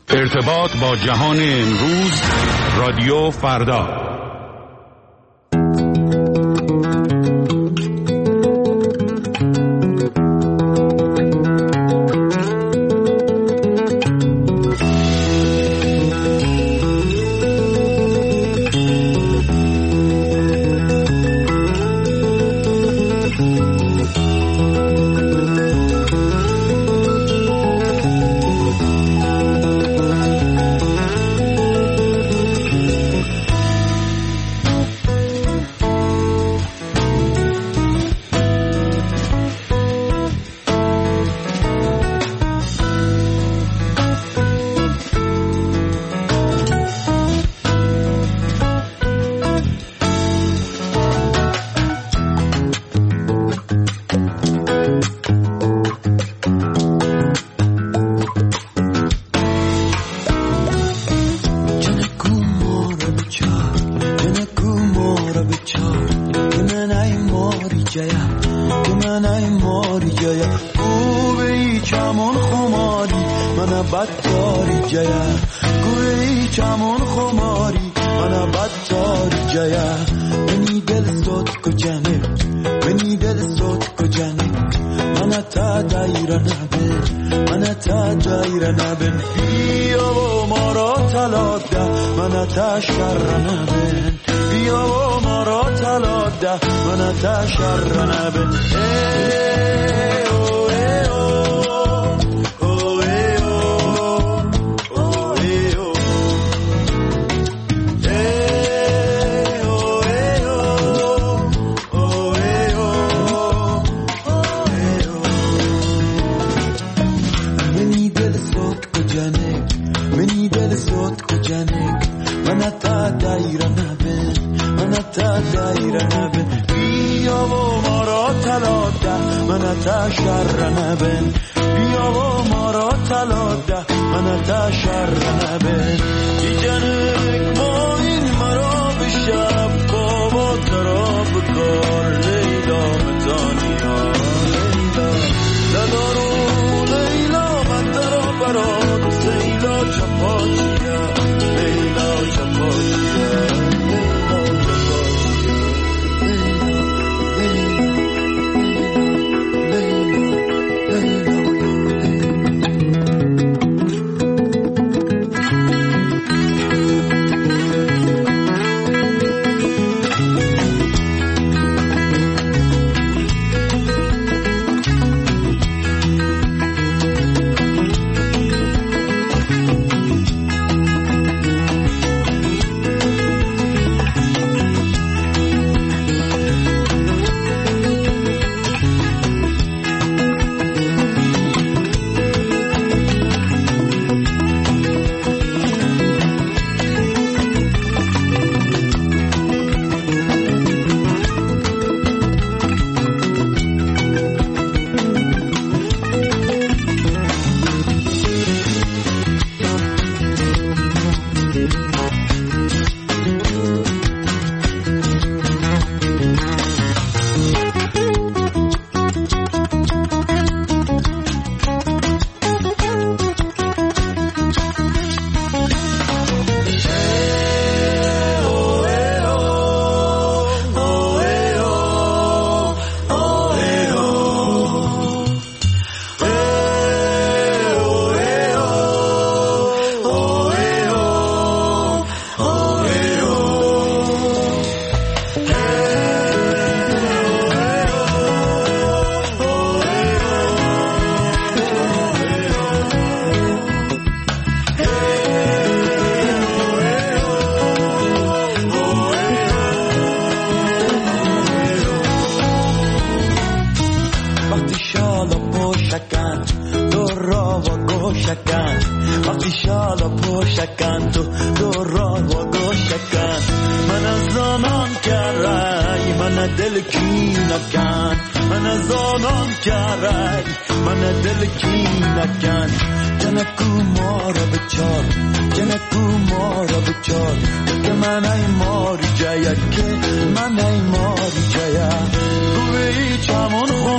ارتباط با جهان امروز، رادیو فردا.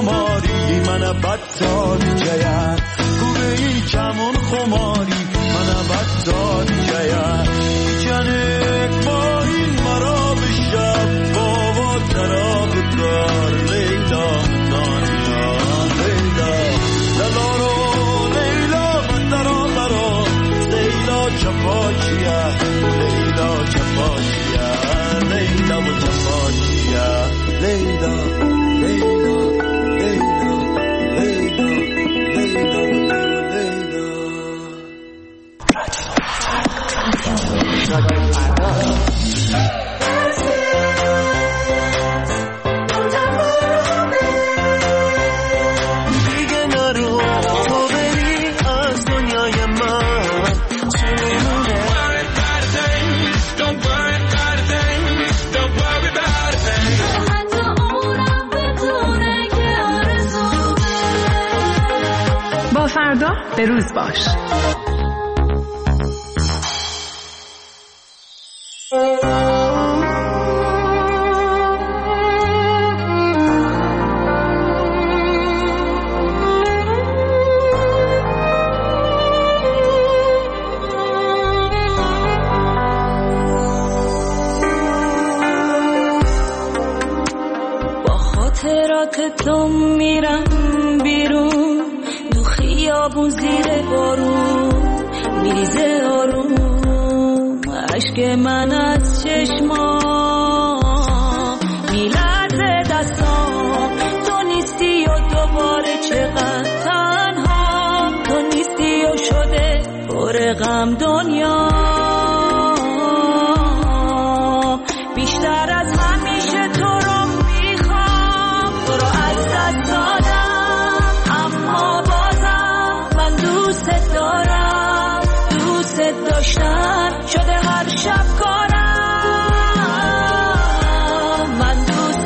من بدتاری جایم، کوبه ای کمون خماری من فردا به روز باش. با خاطرات تو میرم بیرون، تو خیابون زیر بارون میریزه آروم، عشق من از چشمام میلرزه دستام. تو نیستی و دوباره چقدر تنها، تو نیستی و شده پر غم دنیا. بیشتر از همیشه تو رو میخوام، تو رو از دست دادم، اما بازم من دوست دارم. دوست داشتن شده هر شب کارم، من دوست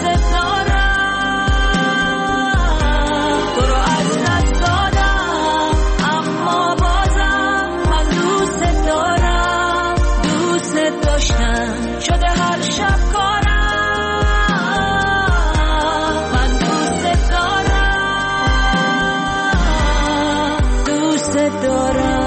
دارم. تو رو از دست دادم، اما بازم من دوست دارم. دوست داشتن شده هر شب کارم، من دوست دارم. دوست دارم.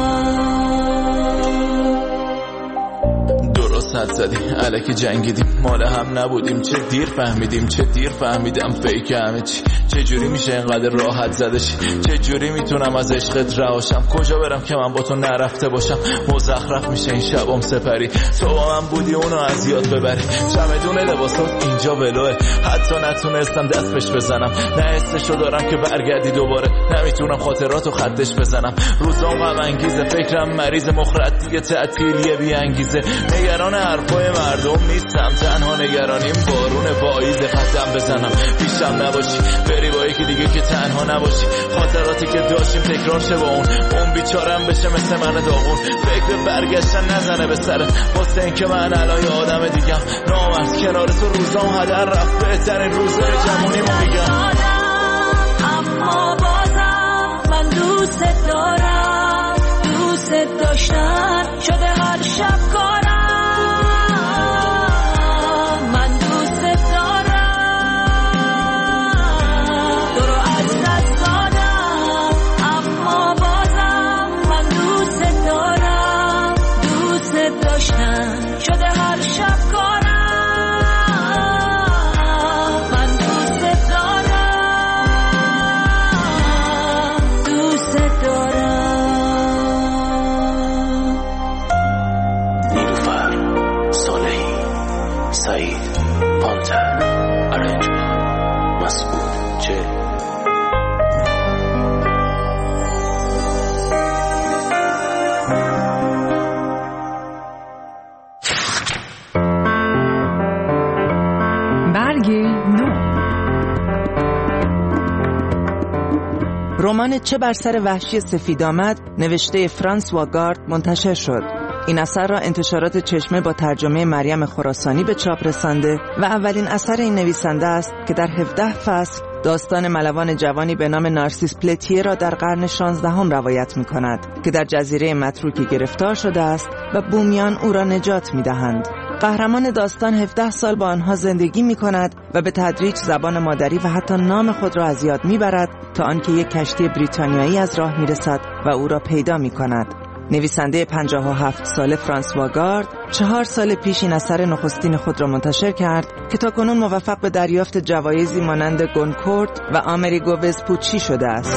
درست حد زدی الکی جنگیدیم، مال هم نبودیم، چه دیر فهمیدیم، چه دیر فهمیدم فیک همه چی. چه جوری میشه اینقدر راحت زدش، چه جوری میتونم از عشقت رهاشم، کجا برم که من با تو نرفته باشم. مزخرف میشه این شبام سپری، تو با من بودی اونو از یاد ببری. چمدون لباسات اینجا ولوه، حتی نتونستم دست بهش بزنم. نه حسشو دارم که برگردی دوباره، نمیتونم خاطراتو خطش بزنم. روزام غم انگیزه، فکرم مریض، مخرط دیگه تعطیلیه بی انگیزه. نگران حرفای مردم نیستم، تنها نگرانیم بارون پاییز. ختم بزنم پیشم نباشی، بری با یکی دیگه که تنها نباشی. خاطراتی که داشتیم تکرار شه با اون بیچارم بشه مثل من داغون. فکر برگشتن نزنه به سرت، واسه این که من الان آدم دیگم. نامرد کنار تو روزام هدر رفت، بهترین روزای جوونیمو میگم. اما بازم من دوست دارم. دوست داشتن شده هر شب کارم، من دوست دارم. تو رو از دست دادم، اما بازم من دوست دارم. دوست داشتن شده هر شب کارم، من دوست دارم. دوست دارم. نیلوفر صالحی، سعید پانتر، ارنجبان، مسعود چه. برگ نو. رمان چه بر سر وحشی سفید آمد نوشته فرانسوا گارد منتشر شد. این اثر را انتشارات چشمه با ترجمه مریم خراسانی به چاپ رسانده و اولین اثر این نویسنده است که در 17 فصل داستان ملوان جوانی به نام نارسیس پلتیه را در قرن 16 روایت می کند که در جزیره متروکه گرفتار شده است و بومیان او را نجات می دهند. قهرمان داستان 17 سال با آنها زندگی می کند و به تدریج زبان مادری و حتی نام خود را از یاد می برد تا آنکه یک کشتی بریتانیایی از راه می رسد و او را پیدا می کند. نویسنده 57 ساله فرانسوا گارد 4 سال پیش این اثر نخستین خود را منتشر کرد که تاکنون موفق به دریافت جوایزی مانند گونکورد و آمریگو وزپوچی شده است.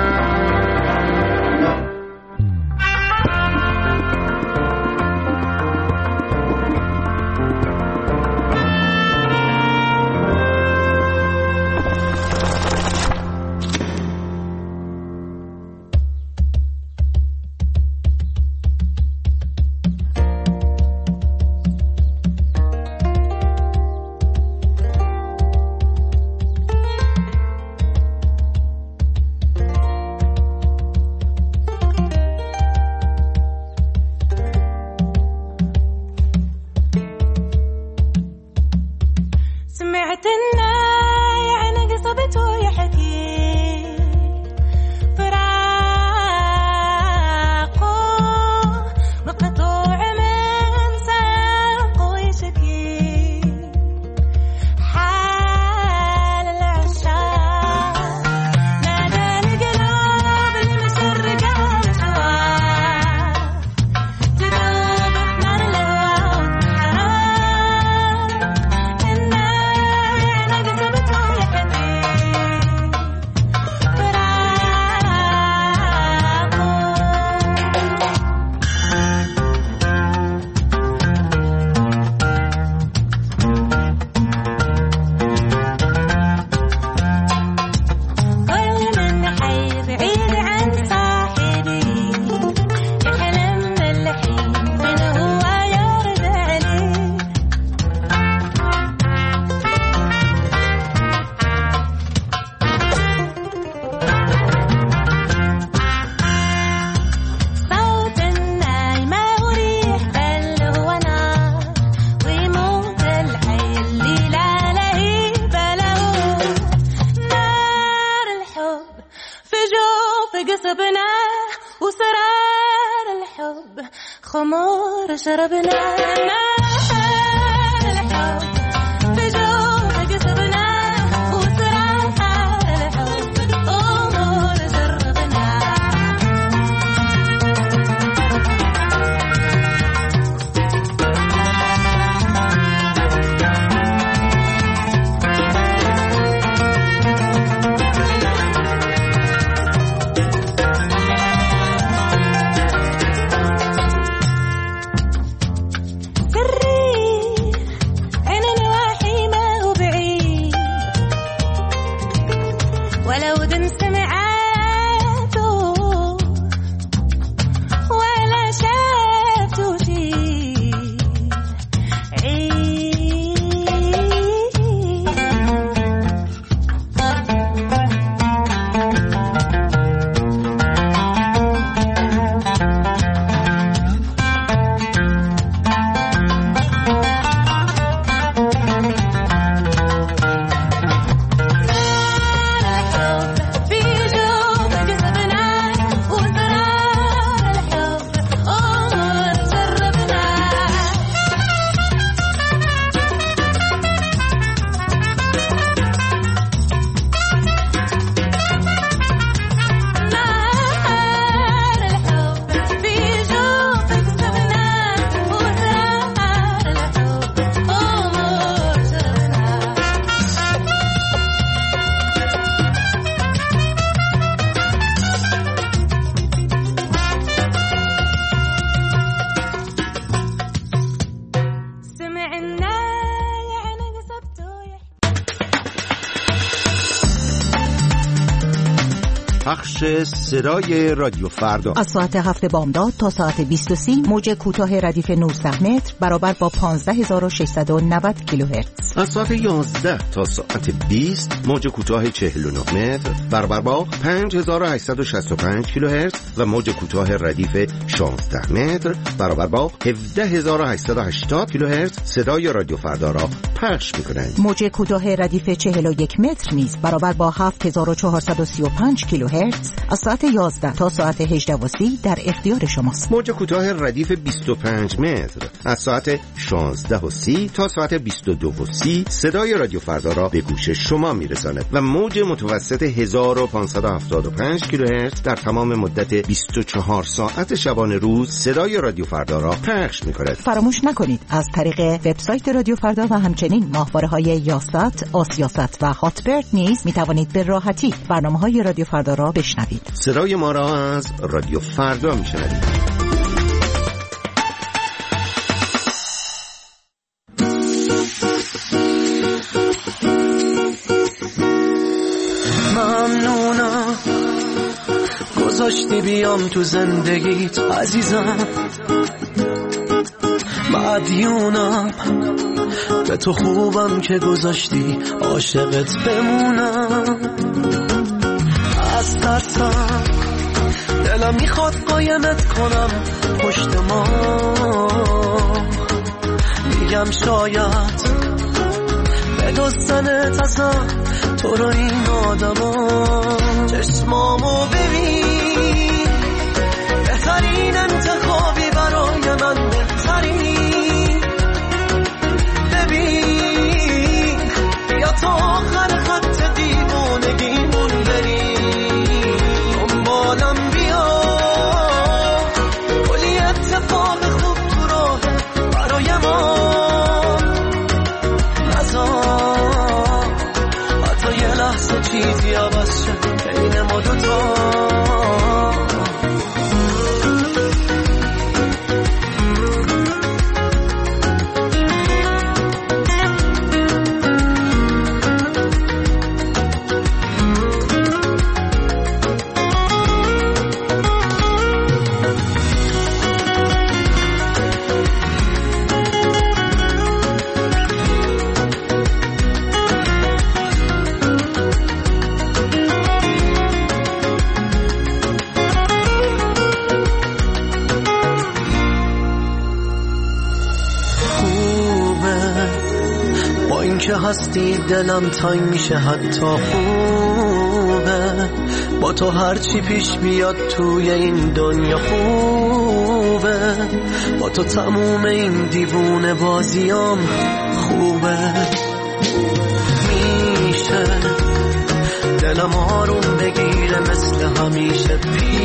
خمار شربنا پخش صدای رادیو فردا از ساعت 7 بامداد تا ساعت 20:30 موج کوتاه ردیف 19 متر برابر با 15690 کیلوهرتز. از ساعت 11 تا ساعت 20 موج کوتاه 49 متر برابر با 5865 کیلوهرتز و موج کوتاه ردیف 16 متر برابر با 17880 کیلوهرتز صدای رادیو فردا را پخش می‌کنند. موج کوتاه ردیف 41 متر نیز برابر با 7435 کیلوهرتز کیلوهرتز از ساعت 11 تا ساعت 18:30 در اختیار شماست. موج کوتاه ردیف 25 متر از ساعت 16:30 تا ساعت 22:30 صدای رادیو فردا را به گوش شما میرساند و موج متوسط 1575 کیلوهرتز در تمام مدت 24 ساعت شبانه روز صدای رادیو فردا را پخش می‌کند. فراموش نکنید از طریق وبسایت رادیو فردا و همچنین ماهواره‌های یاست، آسیاست و هاتبرد نیز می‌توانید به راحتی برنامه‌های رادیو فردا را بشنوید. صدای ما را از رادیو فردا می‌شنوید. ممنونم گذاشتی بیام تو زندگیت عزیزم، مدیونم به تو خوبم که گذاشتی عاشقت بمونم. از ترسم دلم میخواد قایمت کنم پشت ما، میگم شاید بدزدنت ازم تو رو این آدما. چشمامو ببین بهترین انتخابی برای من، بهترین. ببین بیا تا آخر خط دیوانگیمون بریم، دنبالم بیا کلی اتفاق خوب تو راه برای ما نذار حتی یه لحظه چیزی عوض شد بین ما دوتا. که هستی دلم تنگ میشه حتی خوبه، با تو هرچی پیش بیاد توی این دنیا خوبه، با تو تموم این دیوونه بازیام خوبه. میشه دلم آروم بگیره مثل همیشه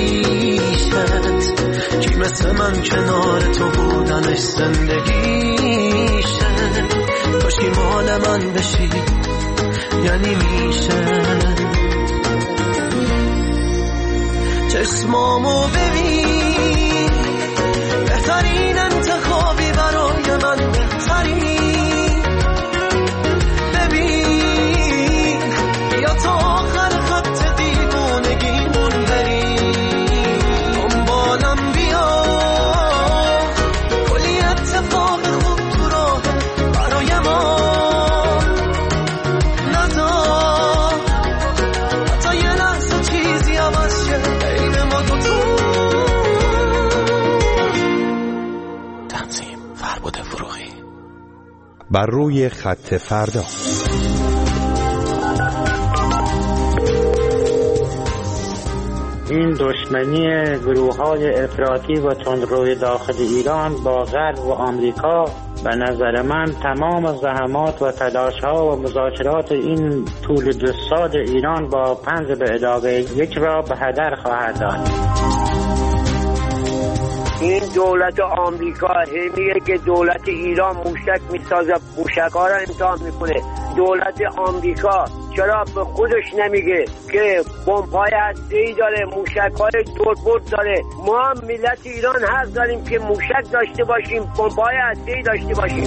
پیشت، کی مثل من کنار تو بودنش زندگیشه. کاشکی مال من بشی یعنی میشه. چشمامو ببین بهترین انتخابی برای من، بهترین. ببین بیا تا آخر خط دیوانگیمون بریم، دنبالم بیا کلی اتفاق خوب تو راه برای ما نذار حتی یه لحظه چیزی عوض شه بین ما دوتا. تنظیم فرباد فروغی. بر روی خط فردا. این دشمنی گروه‌های افراطی و تندروی داخل ایران با غرب و آمریکا به نظر من تمام زحمات و تلاش‌ها و مذاکرات این طول 2 سال ایران با 5 به علاوه 1 را به هدر خواهد داد. این دولت آمریکا میگه که دولت ایران موشک میسازه، موشک‌ها را امتحان میکنه. دولت آمریکا چرا به خودش نمیگه که بمب‌های هسته‌ای داره، موشک‌های دوربرد داره؟ ما هم ملت ایران حق داریم که موشک داشته باشیم، بمب‌های هسته‌ای داشته باشیم.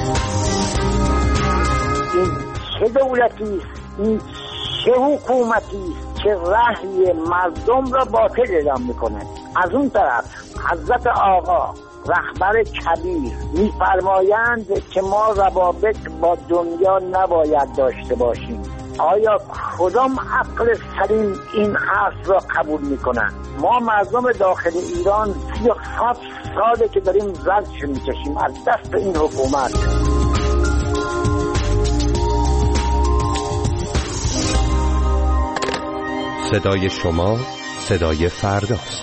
این چه دولتی، این چه حکومتی که رأی مردم را باطل اعلام میکنه؟ از اون طرف حضرت آقا رهبر کبیر میفرمایند که ما روابط با دنیا نباید داشته باشیم. آیا کدام عقل سلیم این حرف را قبول میکنند؟ ما مردم داخل ایران 37 ساله که داریم زجر میکشیم از دست این حکومت. صدای شما، صدای فرداست.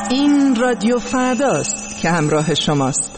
این رادیو فرداست که همراه شماست.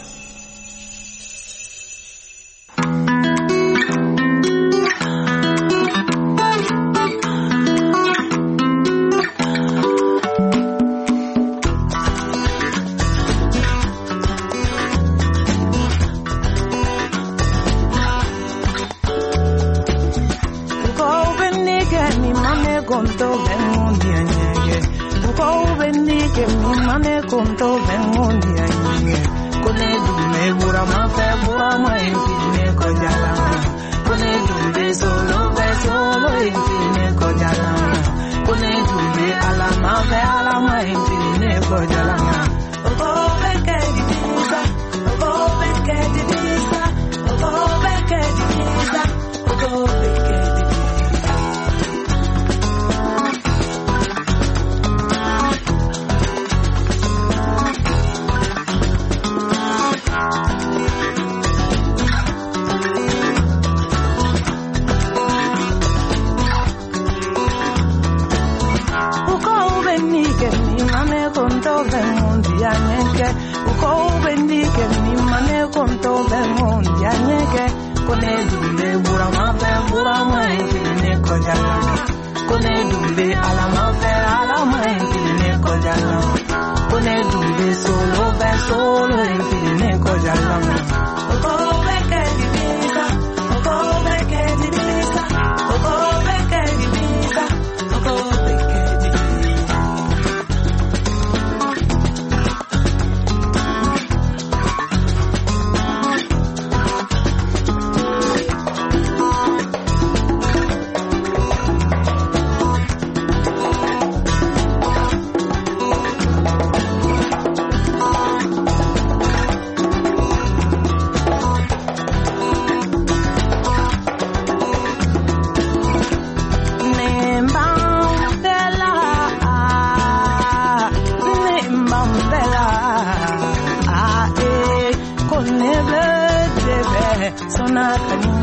Sonata